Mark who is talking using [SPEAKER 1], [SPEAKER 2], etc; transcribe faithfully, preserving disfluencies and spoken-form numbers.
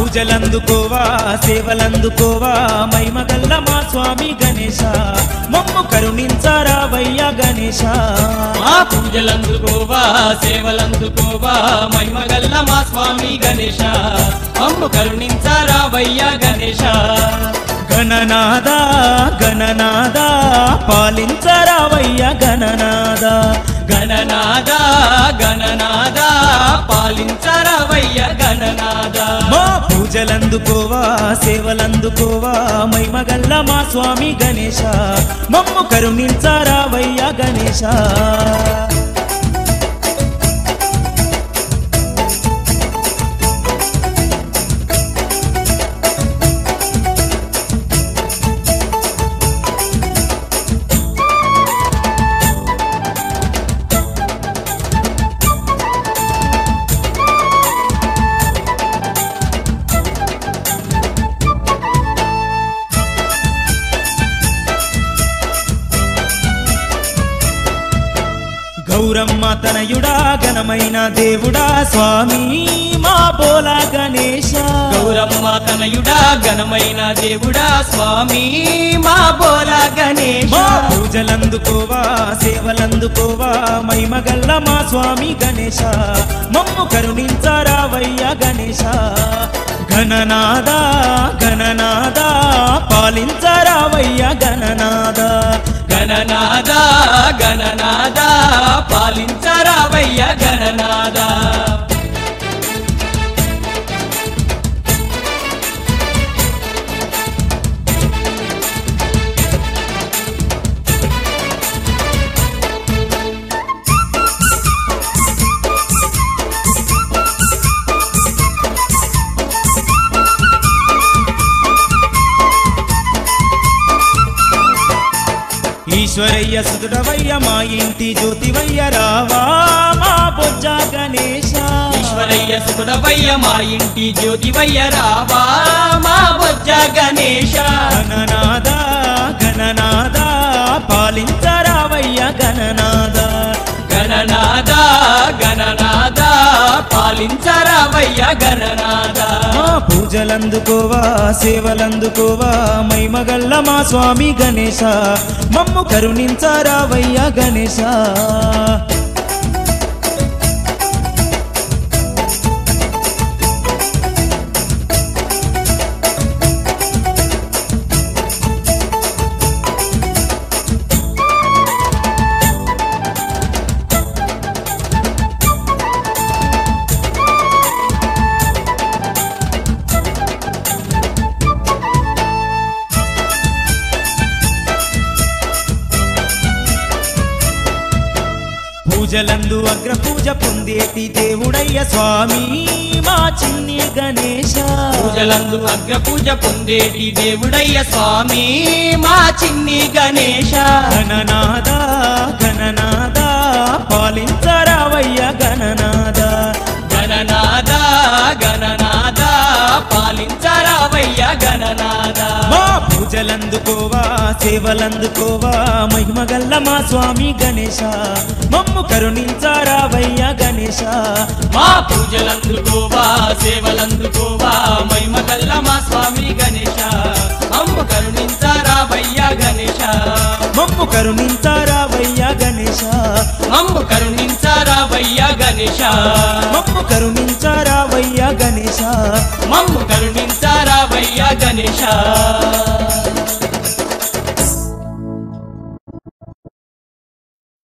[SPEAKER 1] పూజలందుకోవా సేవలందుకోవా మైమగల్ల మా స్వామి గణేశ మమ్ము కరుణించరావయ్యా గణేశ
[SPEAKER 2] మా పూజలందుకోవా సేవలందుకోవా మైమగల్ల మా స్వామి గణేశ మమ్ము కరుణించరావయ్యా గణేశ
[SPEAKER 1] గణనాద గణనాద పాలించరావయ్యా గణనాద
[SPEAKER 2] గణనాద గణనాద పాలించరావయ్య గణనాద
[SPEAKER 1] మా పూజలందుకోవా సేవలందుకోవా మైమగల్ల మా స్వామి గణేశ మమ్ము కరుణించరావయ్యా గణేశ గౌరమ్మ తనయుడా ఘనమైన దేవుడా స్వామి మా బోలా గణేశ
[SPEAKER 2] గౌరమ్మ తనయుడా ఘనమైన దేవుడా స్వామి మా బోలా గణేశ
[SPEAKER 1] మా పూజలందుకోవా సేవలందుకోవా మైమగల్ల మా స్వామి గణేశ మమ్ము కరుణించరావయ్యా గణేశ గణనాద గణనాద పాలించరావయ్యా గణనాద
[SPEAKER 2] గణనాద గణనాద పాలించరావయ్య గణనాద
[SPEAKER 1] ఈశ్వరయ్య సుతుడవయ్య మా ఇంటి జ్యోతివయ్య రావా మా బొజ్జ గణేశ
[SPEAKER 2] ఈశ్వరయ్య సుతుడవయ్య మా ఇంటి జ్యోతివయ్య రావా మా బొజ్జ గణేశ
[SPEAKER 1] గణనాద గణనాద పాలించరావయ్య గణనాద
[SPEAKER 2] గణనాద గణనాద పాలించరావయ్య గణనాద
[SPEAKER 1] మా పూజలందుకోవా సేవలందుకోవా మైమగల్ల మా స్వామి గణేశ మమ్ము కరుణించరావయ్య గణేశ పూజలందు అగ్ర పూజ పొందేటి దేవుడయ్య స్వామి మా చిన్ని గణేశ
[SPEAKER 2] పూజలందు అగ్ర పూజ పొందేటి దేవుడయ్య స్వామి మా చిన్ని గణేశ
[SPEAKER 1] గణనాద గణనాద పాలించరావయ్య గణనాద
[SPEAKER 2] గణనాద గణనాద పాలించరావయ్య గణనాద
[SPEAKER 1] మా పూజలందుకోవా సేవలందుకోవా మహిమగల్ల మా స్వామి గణేశ మమ్ము కరుణించరావయ్య గణేశ
[SPEAKER 2] మా పూజలందుకోవా సేవలందుకోవా మహిమగల్ల మా స్వామి గణేశ మమ్ము కరుణించరావయ్య గణేశ
[SPEAKER 1] మమ్ము కరుణించరావయ్య గణేశ
[SPEAKER 2] మమ్ము కరుణించరావయ్య గణేశ
[SPEAKER 1] మమ్ము కరుణించరావయ్య గణేశ
[SPEAKER 2] మమ్ము కరుణించరావయ్య గణేశ